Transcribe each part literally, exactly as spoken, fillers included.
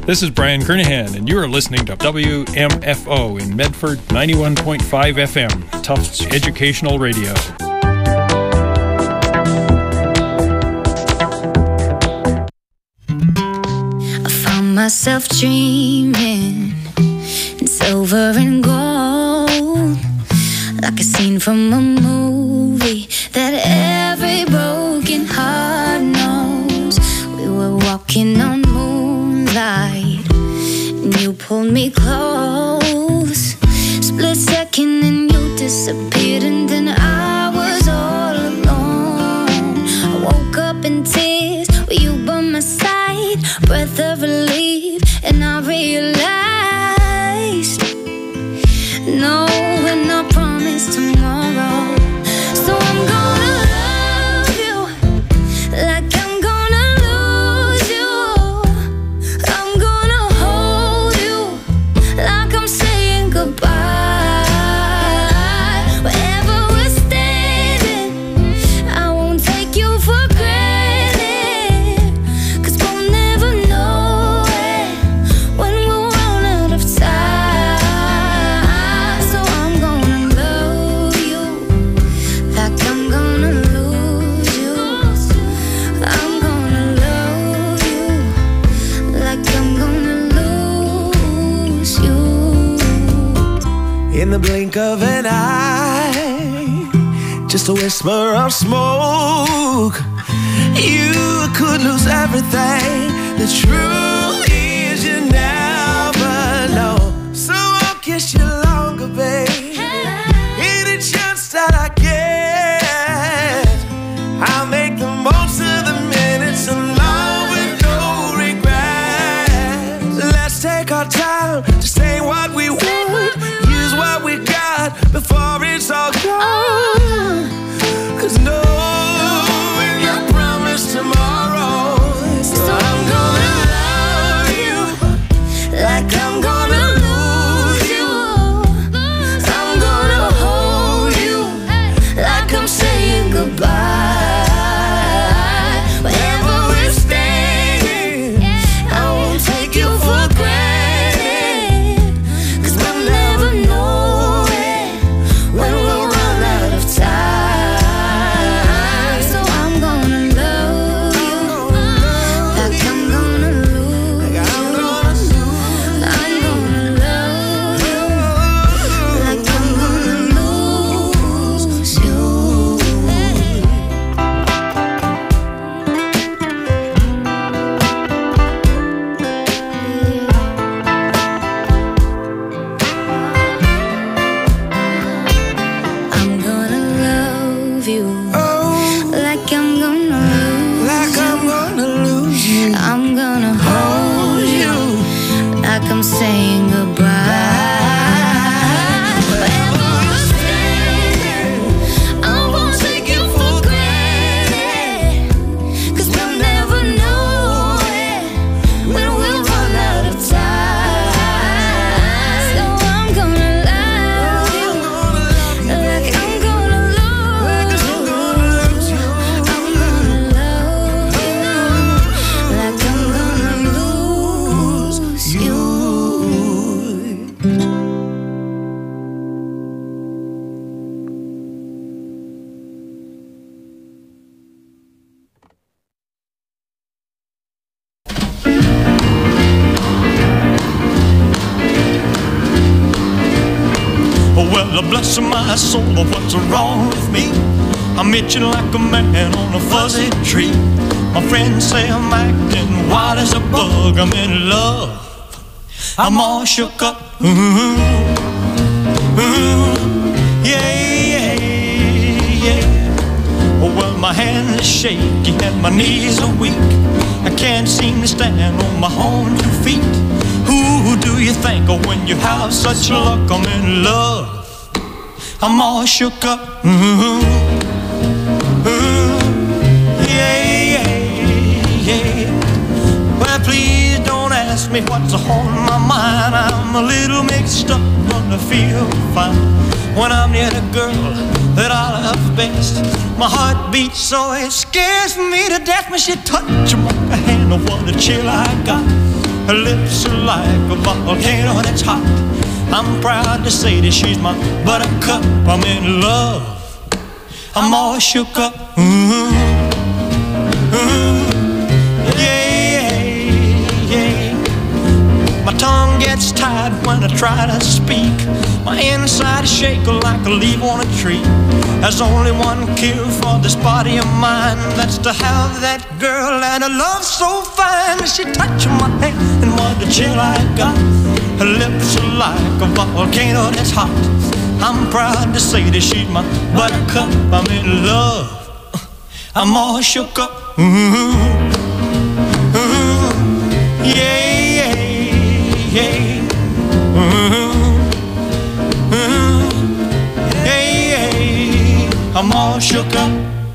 This is Brian Kernahan, and you are listening to W M F O in Medford, ninety-one point five F M, Tufts Educational Radio. I found myself dreaming in silver and gold, like a scene from a movie that every broken heart knows. We were walking on moonlight, and you pulled me close. Split second and you disappeared, and then I was all alone. I woke up in tears with you by my side, breath of relief, and I realized no, we're not promised tomorrow. So I'm gonna love you like I'm gonna lose you. I'm gonna hold you like I'm saying goodbye. Wherever we're standing, I won't take you for granted, 'cause we'll never know it when we'll run out of time. So I'm gonna love you like I'm gonna lose you. I'm gonna love you like I'm gonna lose you. In the blink of an eye, just a whisper of smoke, you could lose everything. The truth is you never know. So I'll kiss you longer, babe. Any chance that I get, I'll make the most of the minutes alone with no regrets. Let's take our time to say what we want, use what we got before it's all gone. 'Cause no, we're not promised tomorrow. So I'm gonna love you like I'm gonna lose you. I'm gonna hold you like I'm saying goodbye. Wherever we're standing, I won't take you for granted, 'cause we'll never know it when we'll run out of time. So I'm gonna love you like I'm gonna lose you. I'm gonna love you like I'm gonna lose you. I'm gonna love you like I'm gonna lose Like I'm gonna lose you. I'm gonna hold you like I'm saying goodbye. Wherever we're standing, I won't take you for granted, 'cause we'll never know it when we'll run out of time. So I'm gonna love you like I'm gonna lose you. I'm gonna love you like I'm gonna lose you. Well, bless my soul, what's wrong with me? I'm itching like a man on a fuzzy tree. My friends say I'm acting wild as a bug. I'm in love, I'm all shook up. Ooh, ooh, yeah, yeah, yeah. Well, my hands are shaky and my knees are weak. I can't seem to stand on my own two feet. Who do you think of when you have such luck? I'm in love, I'm all shook up. Ooh, ooh, yeah, yeah, yeah. Well, please don't ask me what's on my mind. I'm a little mixed up, but I feel fine when I'm near the girl that I love best. My heart beats so it scares me to death when she touches my hand. Oh, what a chill I got Her lips are like a volcano that's hot. I'm proud to say that she's my buttercup. I'm in love, I'm all shook up. Mm-hmm. Mm-hmm. Yeah, yeah. My tongue gets tied when I try to speak. My inside is shaking like a leaf on a tree. There's only one cure for this body of mine. That's to have that girl and a love so fine. She touched my hand and what a chill I got. Her lips are like a volcano that's hot. I'm proud to say that she's my buttercup. I'm in love, I'm all shook up. Mm-hmm. Mm-hmm. Yeah, yeah, yeah. Mm-hmm. I'm all shook up.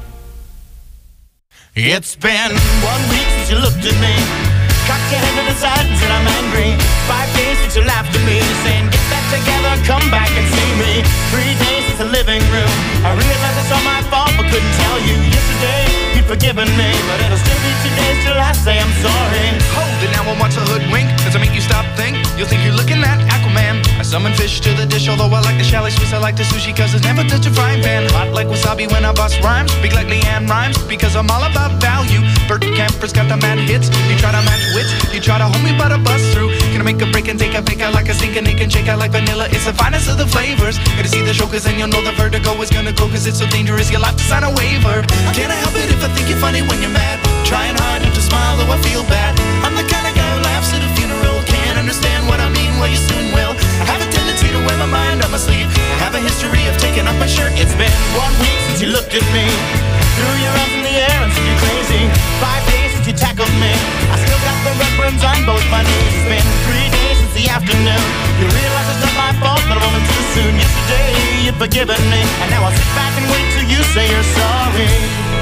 It's been one week since you looked at me, cocked your head to the side and said I'm angry. Five days since you laughed at me, saying get that together, come back and see me. Three days since the living room, I realized it's all my fault but couldn't tell you. Yesterday you'd forgiven me, but it'll still be two days till I say I'm sorry. Hold it now and watch a hoodwink. Does it make you stop think? You'll think you're looking at Aquaman. I summon fish to the dish, although I like the chalet Swiss, I like the sushi cause it's never touch a frying pan. Hot like wasabi when I bust rhymes, speak like Leanne Rhymes because I'm all about value. Bert Camper's got the mad hits, you try to match wits, you try to hold me but I bust through. Gonna make a break and take a pick, I like a sink and it can shake, I like vanilla, it's the finest of the flavors. Gotta see the show cause then you'll know the vertigo is gonna go cause it's so dangerous, you'll have to sign a waiver. Can't I help it if I think you're funny when you're mad, trying hard not to smile though I feel bad. I'm the kind of guy who laughs at a funeral, can't understand what I mean, well you soon will. I have a tendency to wear my mind on my sleeve, I have a history of taking off my shirt. It's been one week since you looked at me, threw your arms in the air and said you're crazy. Five days since you tackled me, I still got the red burns on both my knees. It's been three days since the afternoon, you realize it's not my fault that I'm moving too soon. Yesterday you'd forgiven me, and now I'll sit back and wait till you say you're sorry.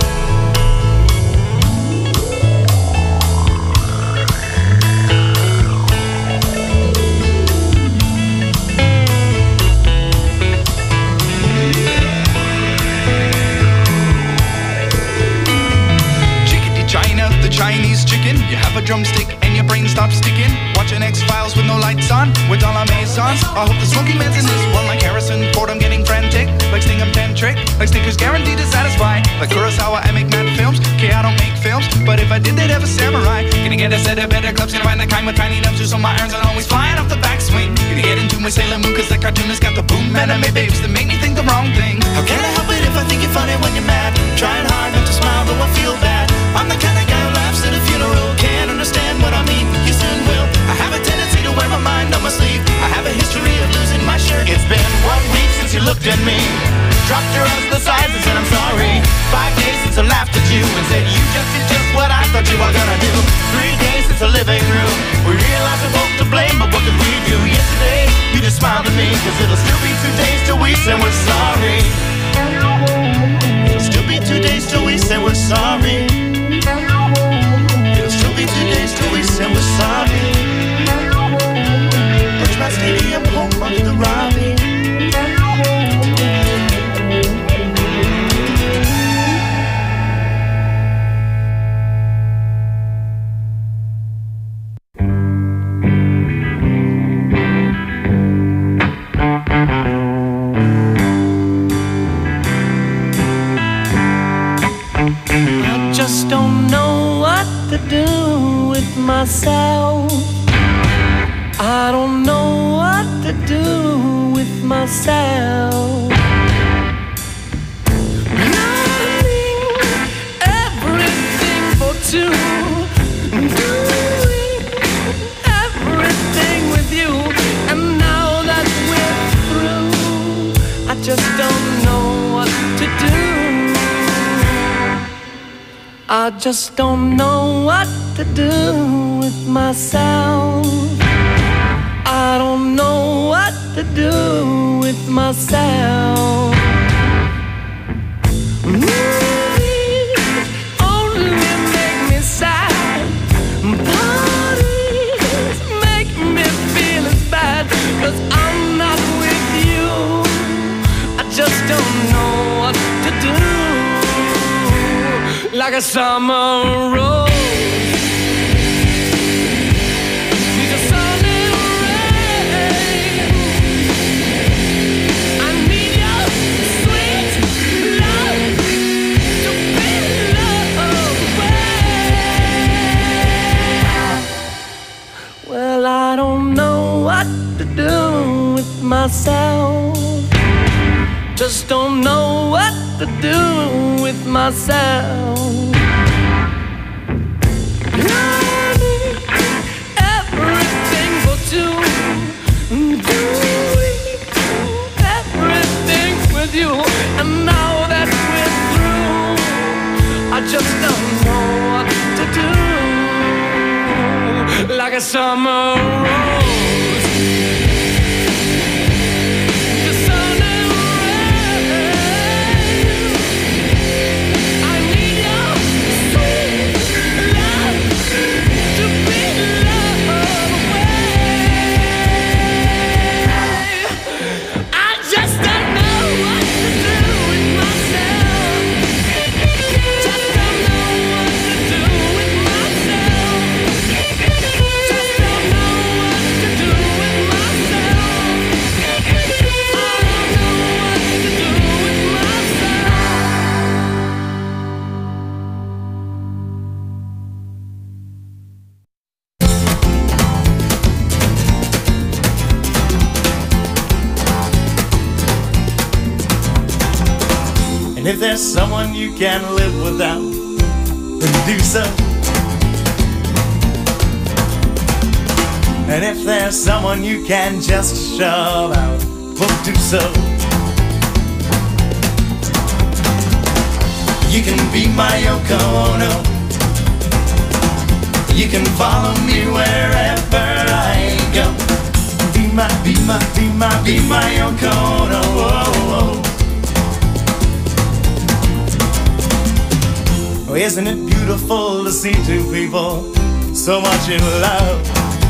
Chinese chicken, you have a drumstick and your brain stops sticking. Watching X-Files with no lights on, with all our maisons. I hope the smoking man's in this one like Harrison Ford, I'm getting frantic. Like Sting, I'm tantric. Like Snickers guaranteed to satisfy. Like Kurosawa, I make mad films. Okay, I don't make films, but if I did, they'd have a samurai. Gonna get a set of better clubs, gonna find the kind with tiny nubs, so my irons are always flying off the backswing. Gonna get into my Sailor Moon, cause that cartoonist got the boom anime babes that make me think the wrong thing. How can I help it if I think you're funny when you're mad? Trying hard not to smile, though I feel bad. I'm the kind of guy who laughs at a funeral, can't understand what I mean, you soon will. I have a tendency to wear my mind on my sleeve, I have a history of losing my shirt. It's been one week since you looked at me, dropped your arms to the sides and said I'm sorry. Five days since I laughed at you and said you just did just what I thought you were gonna do. Three days since the living room, we realized we're both to blame, but what could we do? Yesterday, you just smiled at me, cause it'll still be two days till we say we're sorry. It'll still be two days till we say we're sorry. It'll still be two days till we say we're sorry. Bridgemont Stadium, home of the Robbie. Myself, I don't know what to do with myself. Loving everything for two, doing everything with you, and now that we're through, I just don't know what to do. I just don't know what to do with myself. I don't know what to do with myself. Movies only make me sad. Parties make me feel as bad, cause I'm not with you. I just don't know what to do. Like a summer rose, myself. Just don't know what to do with myself. I need everything for two. Do everything with you. And now that we're through, I just don't know what to do. Like a summer rose, the sun and rain. I need your sweet love to be loved away. I just don't know what to do with myself. Just don't know what to do with myself. Just don't know what to do with myself. I don't know what to do with myself. And if there's someone you can't live without, then do so. And if there's someone you can just shove out, well, do so. You can be my Yoko Ono. You can follow me wherever I go. Be my, be my, be my, be my Yoko Ono. Oh, oh. Oh, isn't it beautiful to see two people so much in love?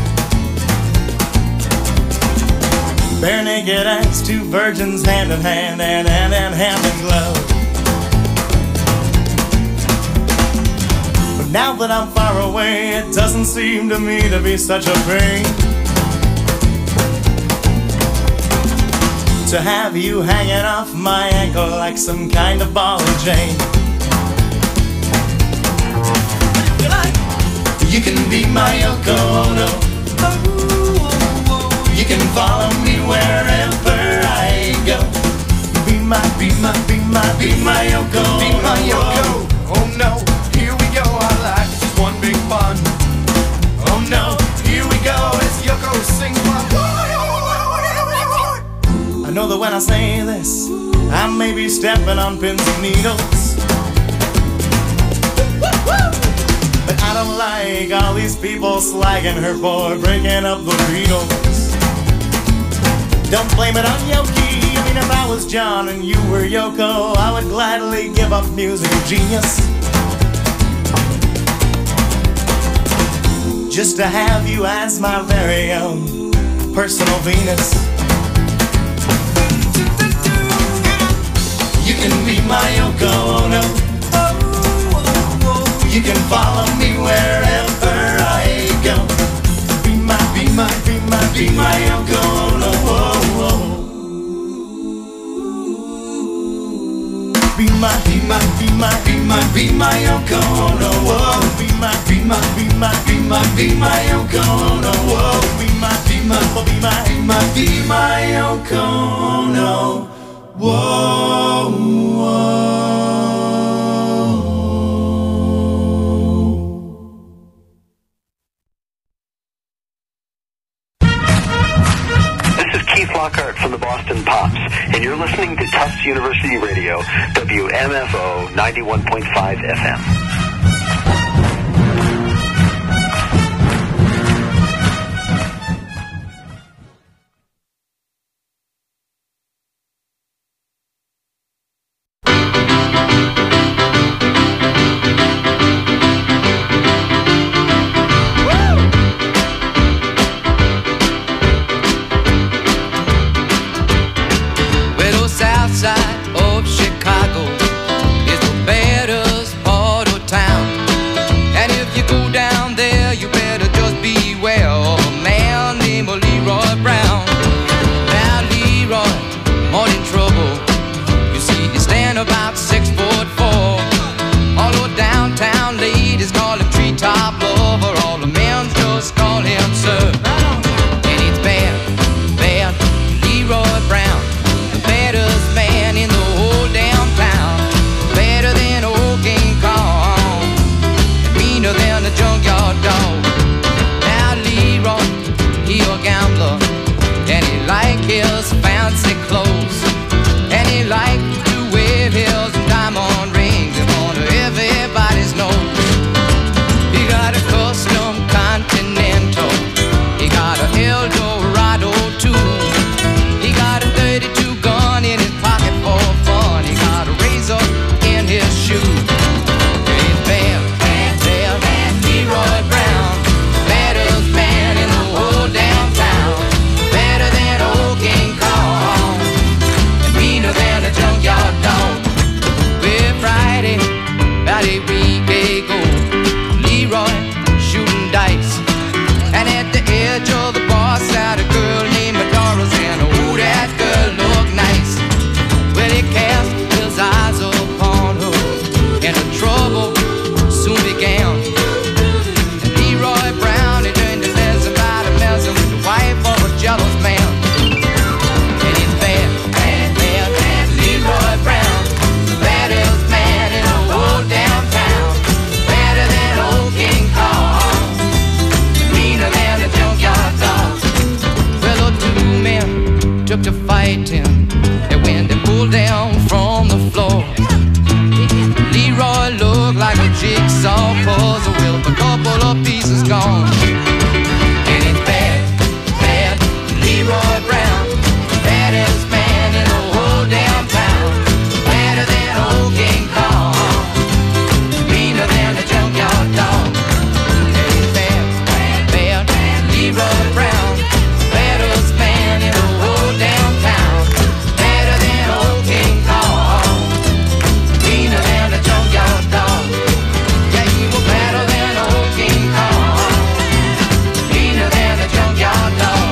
Bare naked as two virgins, hand in hand and hand in hand in glove. But now that I'm far away, it doesn't seem to me to be such a pain to have you hanging off my ankle like some kind of ball and chain. You can be my Yoko Ono. You can follow me wherever I go. Be my, be my, be my, be my Yoko Ono. Be my Yoko. Oh no, here we go. Our life is one big fun. Oh no, here we go. As Yoko sings my. I know that when I say this, I may be stepping on pins and needles. But I don't like all these people slagging her for breaking up the Beatles. Don't blame it on Yoki. I mean, if I was John and you were Yoko, I would gladly give up musical genius just to have you as my very own personal Venus. You can be my Yoko Ono. You can follow me wherever I go. Be my, be my, be my, be my Yoko Ono. Be my, be my, be my, be my, be my Yoko Ono. Be my, be my, be my, be my, be my Yoko Ono. Be my, be my, be my, be my, be my Yoko Ono. Whoa, whoa. Lockhart from the Boston Pops, and you're listening to Tufts University Radio, W M F O ninety-one point five F M. Leroy than a junkyard dog. Now Leroy, he a gambler, and he like his fancy clothes, and he like to wear his diamond rings in front of everybody's nose. He got a custom Continental, he got a Eldorado too. He got a thirty-two gun in his pocket for fun. He got a razor in his shoe. He's bad, bad, bad, bad Leroy Brown, baddest man in the whole damn town. Better than old King Kong, and meaner than a junkyard dog. Well, Friday, about a week ago, Leroy shooting dice, and at the edge of the bar sat a girl named Doris, and oh, that girl looked nice. Well, he cast his eyes upon her, and the trouble soon began. And Leroy Brown, he turned to messing about a messing with the wife of a jealous man. And he's bad, bad, bad, bad Leroy Brown, the baddest man in the whole damn town. Better than old King Kong, meaner than a junkyard dog. Well, the two men took to fighting, and when they pulled down from the floor, Leroy looked like a jigsaw puzzle with a couple of pieces gone. And it's bad, bad Leroy Brown, baddest man in the whole damn town. Better than old King Kong, meaner than a junkyard dog. And it's bad, bad, bad Leroy Brown, baddest man in the whole damn town. Better than old King Kong, meaner than a junkyard dog. Yeah, he was better than old King Kong, meaner than a junkyard dog.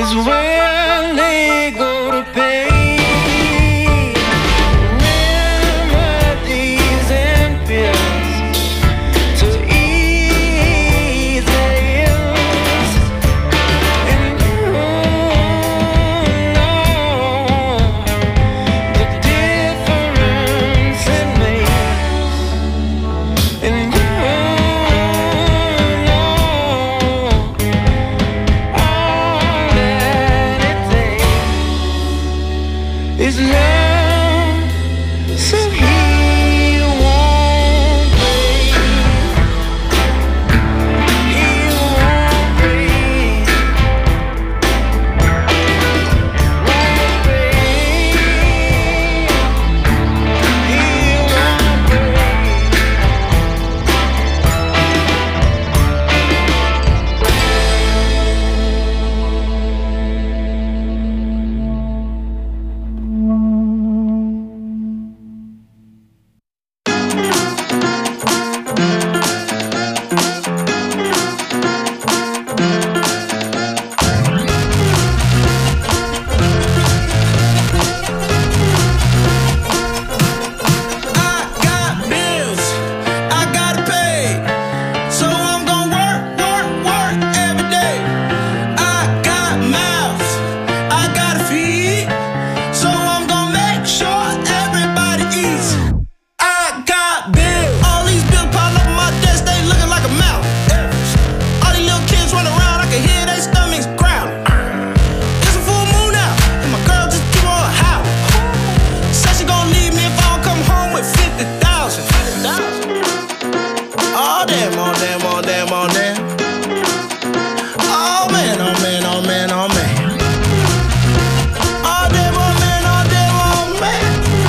is when they go to pay. Remedies and pills to ease their ills. And you know the difference it makes. And you know all that it takes is love, so he won't break. He won't break. Won't break. He won't break. I got bills I gotta pay, so I'm gonna work, work, work every day. I got mouths I gotta feed, so I'm gonna make sure everybody eats. I got bills, all these bills piled up on my desk, they looking like a mountain. All these little kids running around, I can hear their stomachs growling. It's a full moon out, and my girl just keep on howling. Said she gon' leave me if I don't come home with fifty thousand. Oh damn, oh damn, oh damn, oh damn. Oh man, oh man, oh man, oh man. Oh damn, oh man, oh damn, oh man.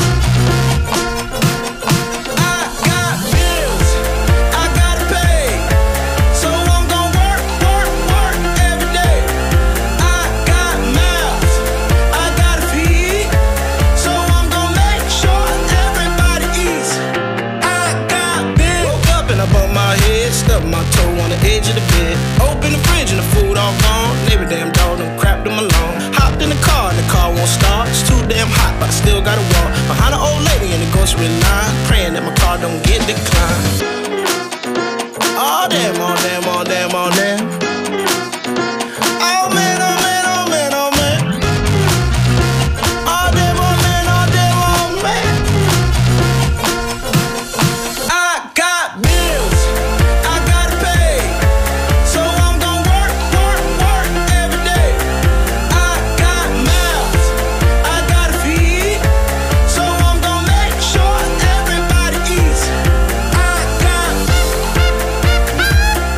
I got bills I gotta pay, so I'm gonna work, work, work every day. I got mouths I gotta feed, so I'm gonna make sure everybody eats. I got bills. Woke up and I bumped my head, stubbed my toe on the edge of the bed. Open the fridge and the food all gone. Neighbor damn dog done crapped them alone. Hopped in the car and the car won't start. It's too damn hot, but I still gotta walk behind an old lady in the grocery line, praying that my car don't get declined. Oh damn, oh damn, oh damn, oh damn. Oh man, oh man, oh man, oh man. Oh damn, oh man, oh damn, oh man. I got bills I gotta pay, so I'm gonna work, work, work every day. I got mouths I gotta feed, so I'm gonna make sure everybody eats. I got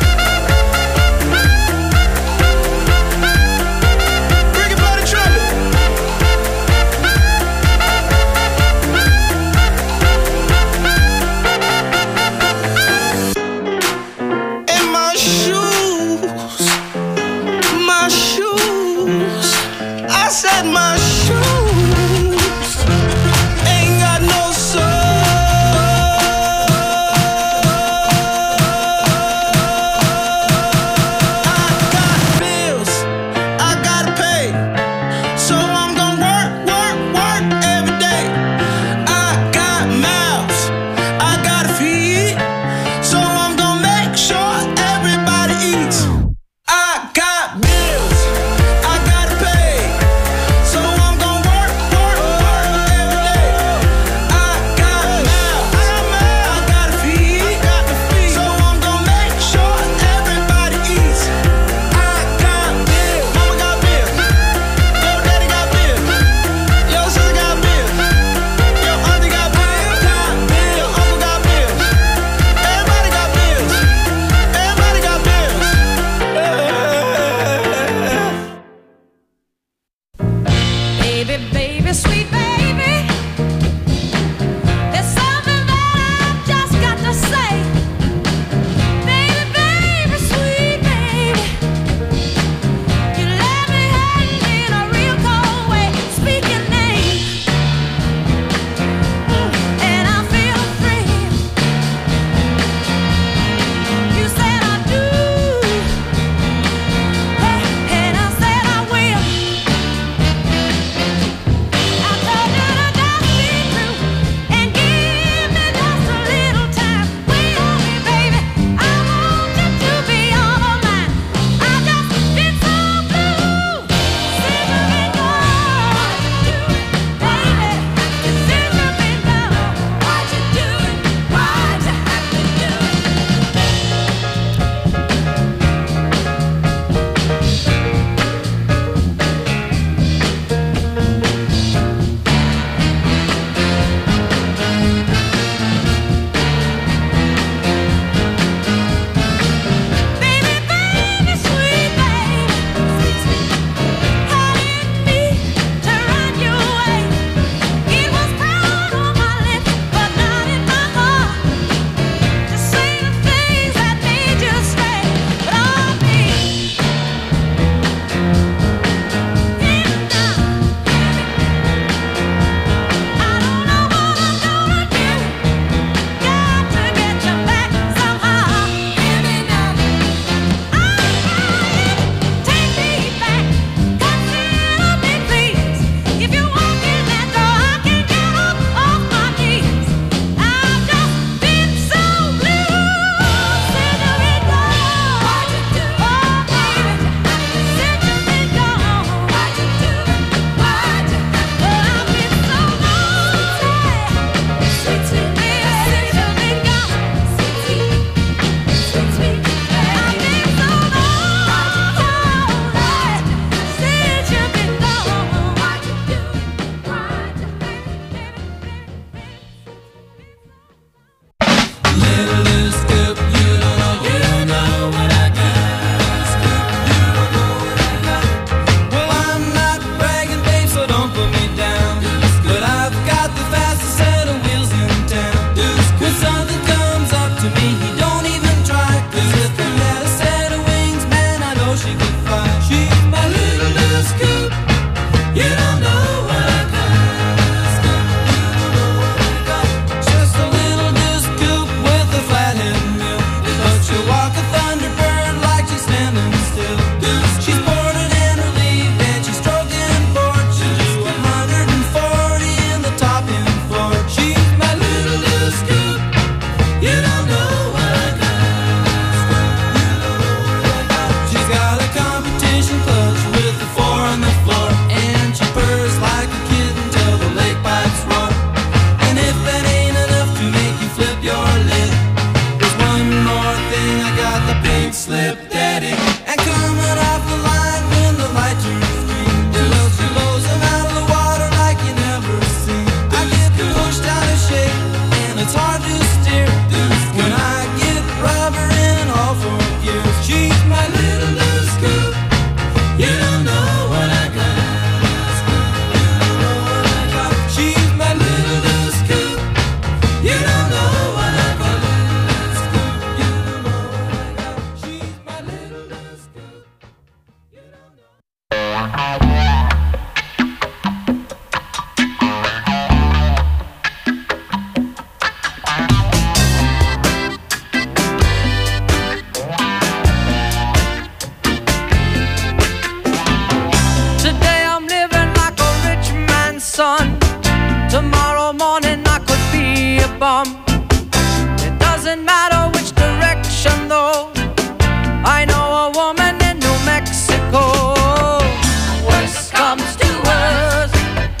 Today I'm living like a rich man's son. Tomorrow morning I could be a bum. It doesn't matter which direction though. I know a woman in New Mexico. Worst comes to worst,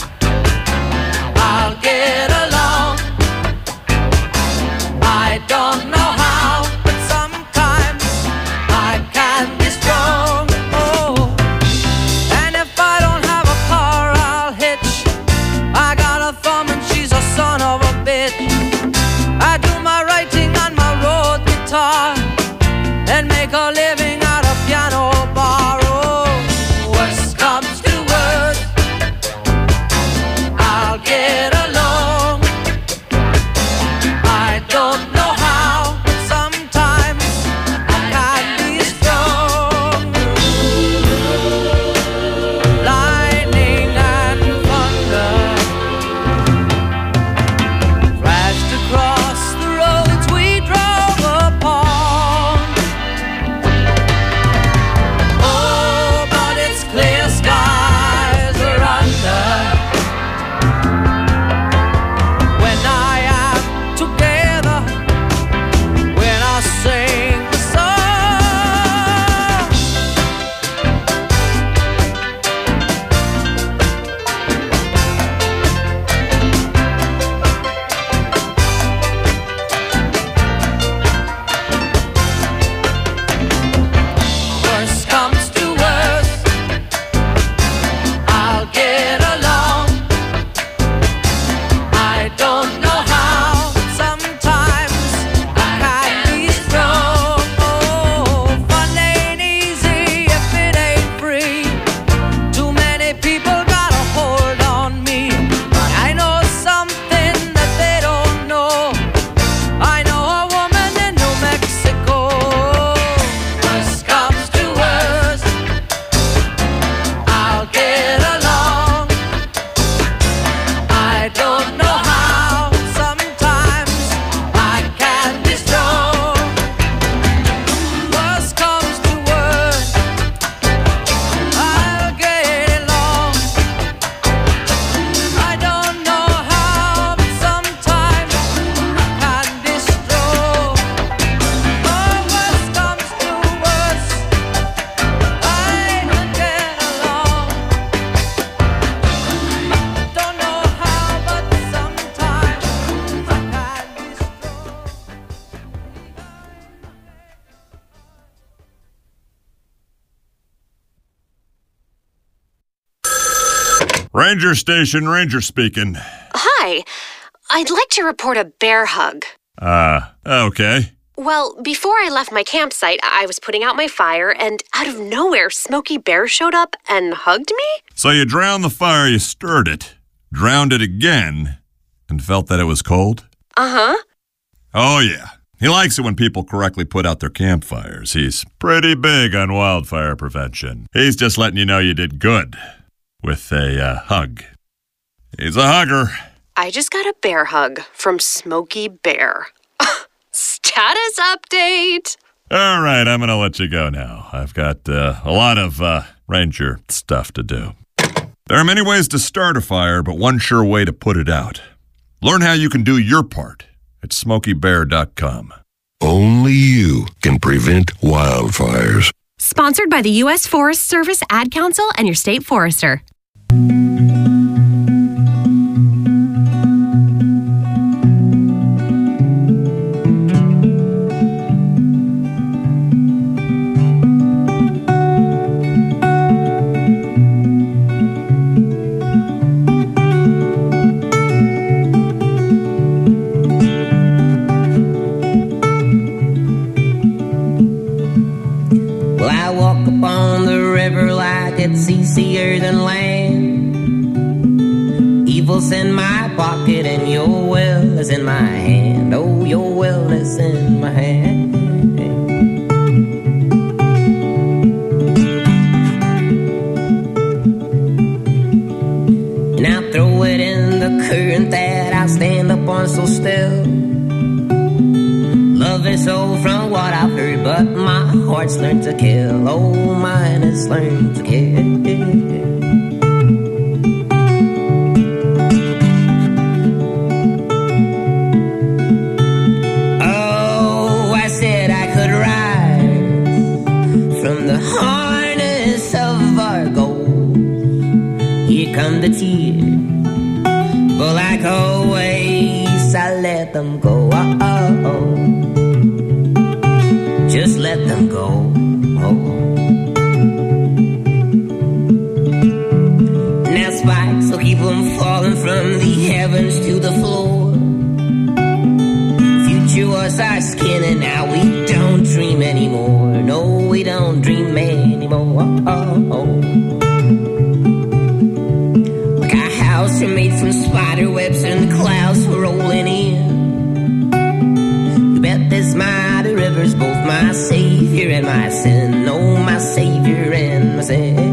I'll get along. I don't know how, but sometimes I can be strong. Oh. And if I don't have a car, I'll hitch. I got a thumb and she's a son of a bitch. I do my writing on my road guitar and make a living at a piano bar. Oh, worst comes to worst, I'll get along. I don't know how, but sometimes I can be strong. Lightning and thunder flashed across the roads we drove upon. Oh, but it's clear skies are under when I am together, when I sing the song. Worst comes to worst, I'll get along. I don't know how, sometimes I can be strong. Oh, fun ain't easy if it ain't free. Too many people got a hold on me. But I know something that they don't know. I know a woman in New Mexico. Worst comes to worst, I'll get along. I don't know how, sometimes I can be strong. Worst comes to worst, I'll get along. I don't know how, but sometimes I can be strong. Oh, worst comes to worst, I'll get along. Don't know how, but sometimes I can be strong. Ranger Station, Ranger speaking. Hi. I'd like to report a bear hug. Uh, okay. Well, before I left my campsite, I was putting out my fire, and out of nowhere, Smokey Bear showed up and hugged me? So you drowned the fire, you stirred it, drowned it again, and felt that it was cold? Uh-huh. Oh, yeah. He likes it when people correctly put out their campfires. He's pretty big on wildfire prevention. He's just letting you know you did good with a uh, hug. He's a hugger. I just got a bear hug from Smokey Bear. Status update! All right, I'm going to let you go now. I've got uh, a lot of uh, ranger stuff to do. There are many ways to start a fire, but one sure way to put it out. Learn how you can do your part at smokey bear dot com. Only you can prevent wildfires. Sponsored by the U S Forest Service, Ad Council, and your state forester. Well, I walk upon the river like it's easier than land. Evil's in my pocket and your will is in my hand. Oh, your will is in my hand. and I throw it in the current that I stand up on so still. Love is so from what I've heard, but my heart's learned to kill. Oh, mine has learned to kill. Oh, I said I could rise from the harness of our gold. Here come the tears, but like always, I let them go. Oh, oh, oh. Just let them go. Oh. Now spikes will keep them falling from the heavens to the floor. Future was our skin, and now we don't dream anymore. No, we don't dream anymore. Oh, oh, oh. Like our house are made from spider webs and the clouds were rolling in. You bet this mighty river's both my savior and my sin. Oh, my savior and my sin.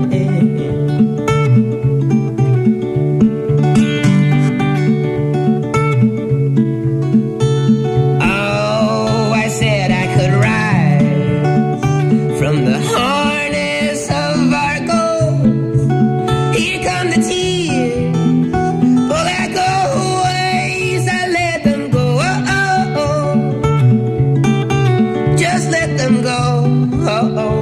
Oh, I said I could rise from the harness of our goals. Here come the tears, but like always, I let them go. Oh, oh, oh. Just let them go. Oh, oh.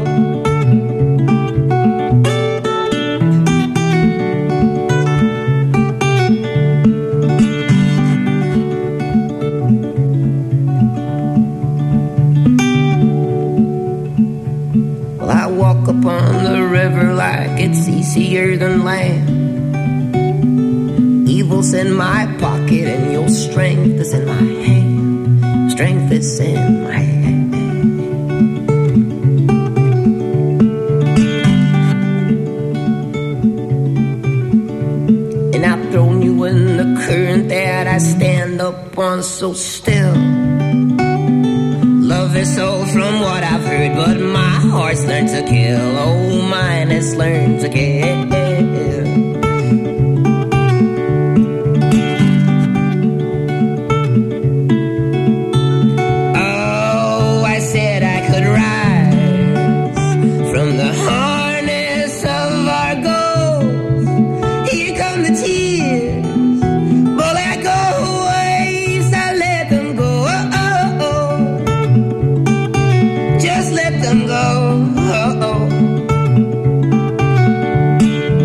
Well, I walk upon the river like it's easier than land. Evil's in my pocket and your strength is in my hand. Strength is in my hand. And I've thrown you in the current that I stand up on so still. Love is so from what I've heard, but my heart's learned to kill. Oh, mine has learned to kill. Oh, I said I could rise from the harness of our goals. Here come the tears, but like always, I let them go. Oh, oh, oh. Just let them go. Oh, oh.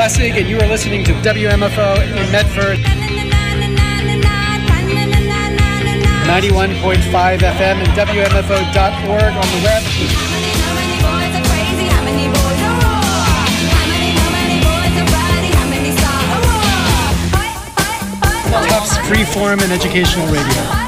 Lessig, and you are listening to W M F O in Medford. ninety-one point five F M and W M F O dot org on the web. Tufts Freeform and Educational Radio.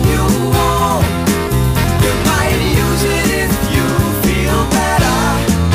You might use it if you feel better.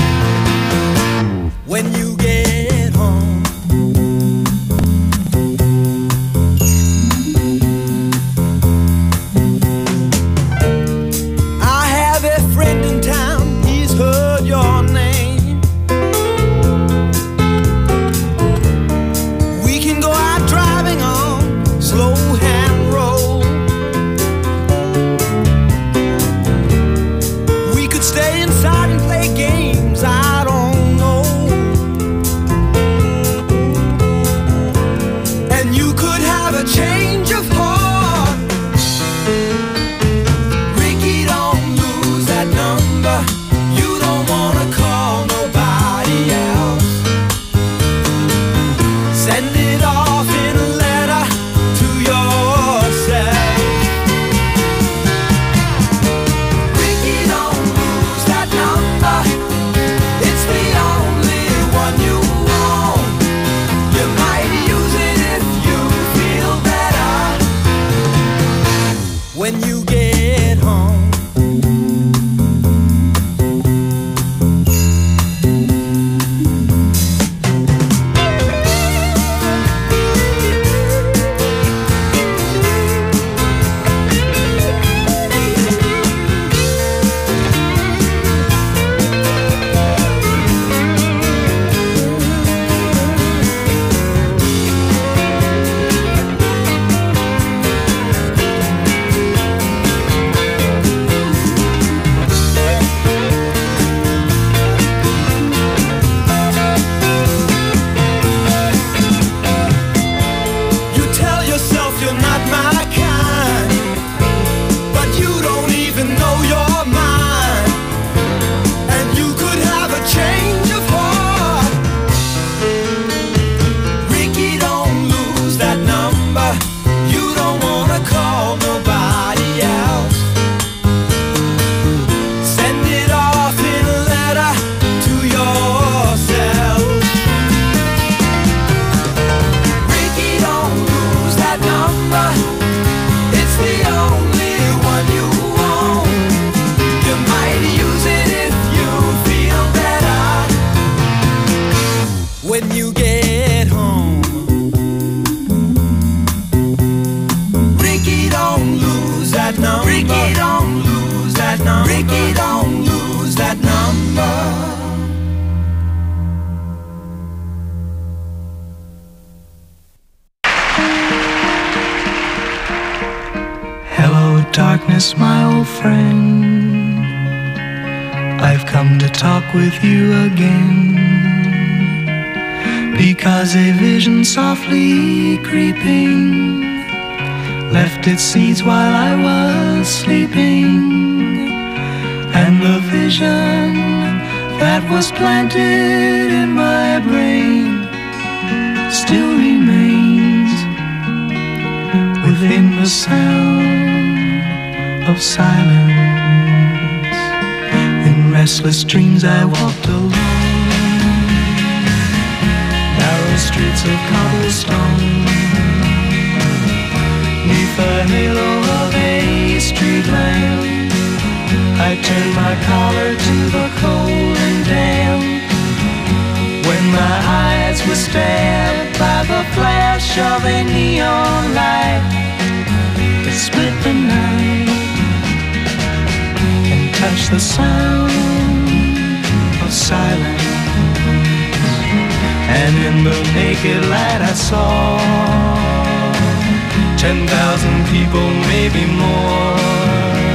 when you get home. Ricky, don't lose that number. Ricky, don't lose that number. Ricky, don't lose that number. Hello, darkness, my old friend. I've come to talk with you again, because a vision softly creeping left its seeds while I was sleeping, and the vision that was planted in my brain still remains within the sound of silence. In restless dreams I walked alone, narrow streets of cobblestone, neath the halo of a street lamp. I turned my collar to the cold and damp, when my eyes were stabbed by the flash of a neon light that split the night and touched the sound of silence. And in the naked light I saw ten thousand people, maybe more,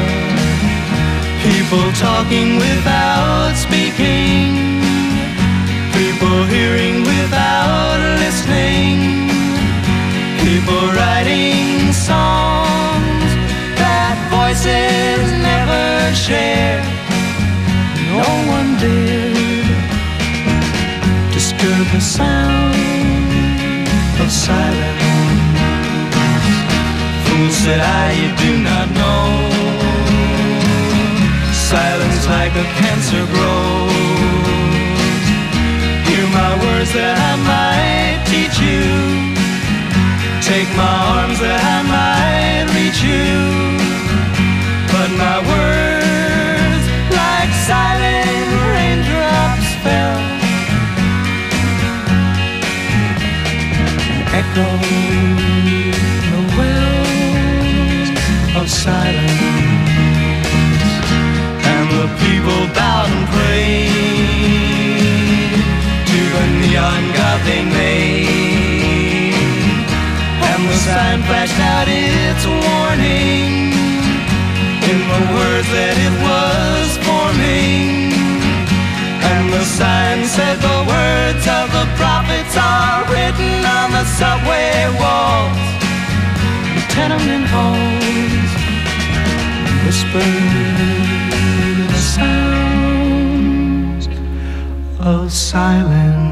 people talking without speaking, people hearing without listening, people writing songs that voices never share. No one dared disturb the sound of silence. Fool, said I, you do not know, silence like a cancer grows. Hear my words that I might teach you, take my arms that I might reach you, but my words like silent raindrops fell, echoed the wells of silence. And the people bowed and prayed to the neon god they made, and the sign flashed out its warning in the words that it was forming. And the sign said the words of the prophets are written on the subway walls, the tenement halls, whispered the sounds of silence.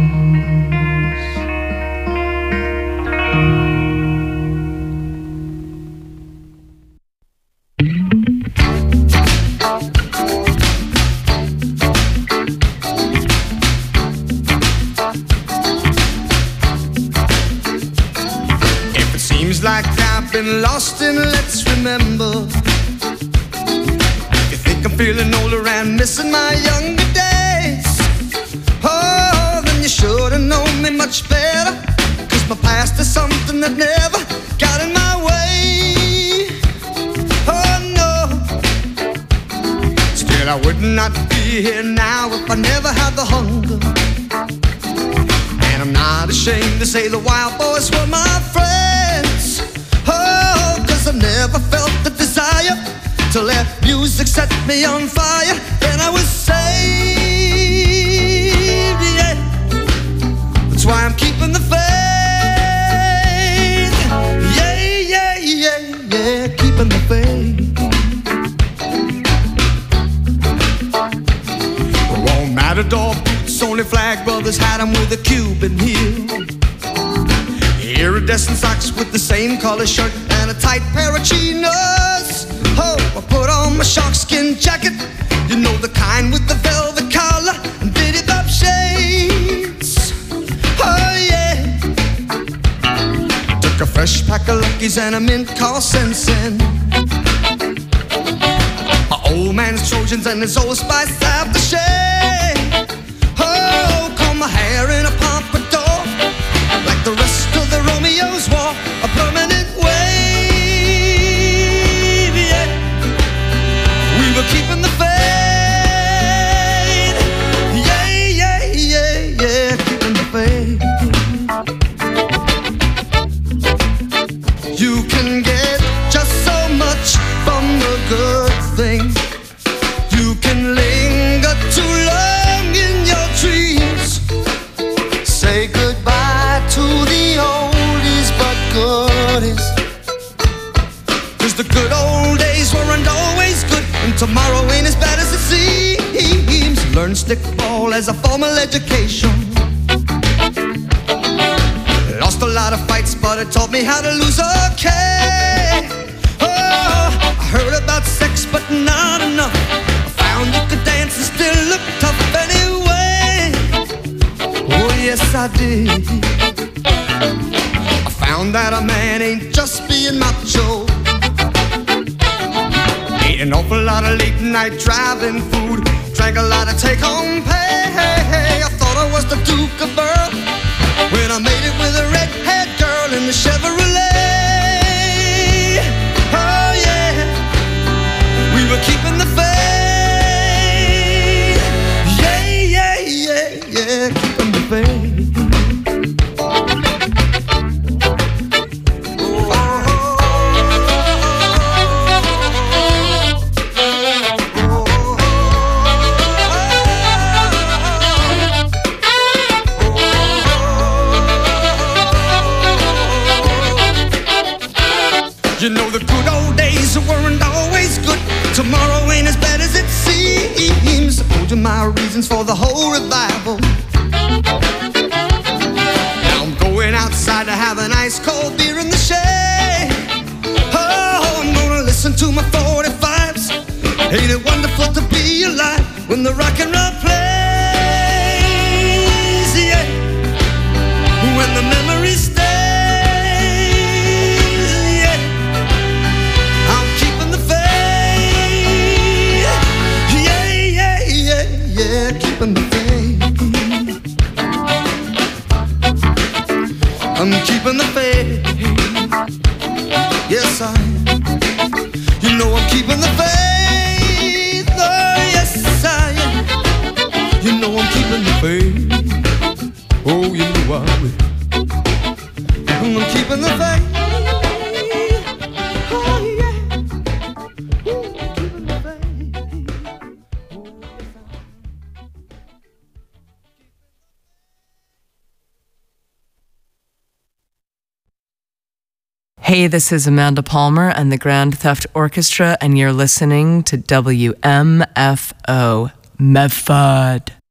Like I've been lost in Let's Remember. You think I'm feeling older and missing my younger days? Oh, then you should've known me much better, 'cause my past is something that never got in my way. Oh no, still I would not be here now if I never had the hunger. And I'm not ashamed to say the Wild Boys were my friends. Oh, 'cause I never felt the desire to let music set me on fire. Then I was saved, yeah. That's why I'm keeping the faith. Yeah, yeah, yeah, yeah, keeping the faith. Won't matador boots, only flag brothers had them with a Cuban heel. Iridescent socks with the same color shirt and a tight pair of chinos. Oh, I put on my sharkskin jacket, you know, the kind with the velvet collar and bitty bop shades. Oh yeah, took a fresh pack of Luckies and a mint called Sensen. My old man's Trojans and his old Spice aftershave. Oh, comb my hair in a pomp stickball as a formal education. Lost a lot of fights, but it taught me how to lose okay. Oh, I heard about sex, but not enough. I found you could dance and still look tough anyway. Oh, yes, I did. I found that a man ain't just being macho. Ate an awful lot of late night driving food. Drank a lot of take-home pay. I thought I was the Duke of Earl when I made it with a red-haired girl in the Chevrolet. Oh yeah, we were keeping the faith. Yeah, yeah, yeah, yeah, keeping the faith. You know the good old days weren't always good. Tomorrow ain't as bad as it seems. I told you my reasons for the whole revival. Now I'm going outside to have an ice cold beer in the shade. Oh, I'm gonna listen to my forty-fives. Ain't it wonderful to be alive when the rock and roll plays? Yeah, when the memories stay. Keeping the faith. I'm keeping the faith. Yes, I am. You know I'm keeping the faith. Oh, yes, I am. You know I'm keeping the faith. Oh, you know I will. I'm keeping the faith. Hey, this is Amanda Palmer and the Grand Theft Orchestra, and you're listening to W M F O Medford.